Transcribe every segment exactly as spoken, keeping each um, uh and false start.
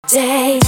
day.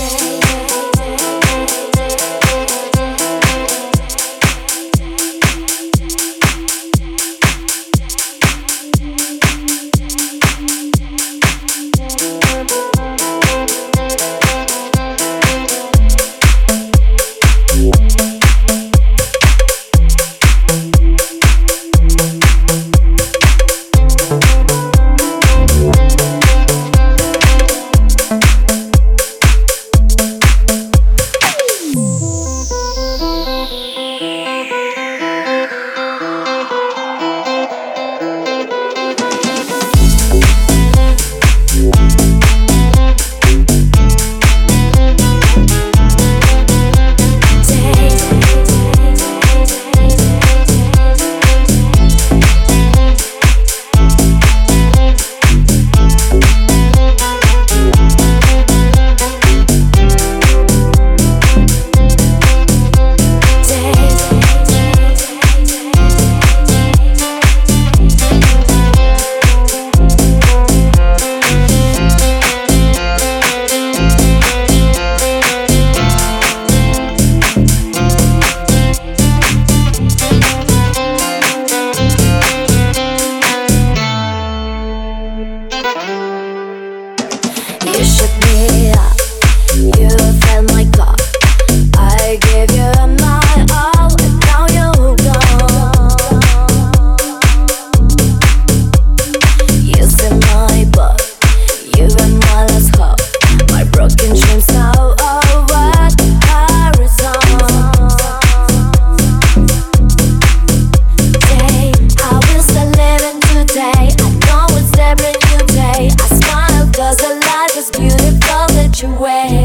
You shook me up, you felt my cup. I gave you my all, and now you're gone. You said my book, you were my last hope. My broken dreams now over the horizon. Day, I will still living today. I know it's every new day. I smile 'cause the life is beautiful that you wear.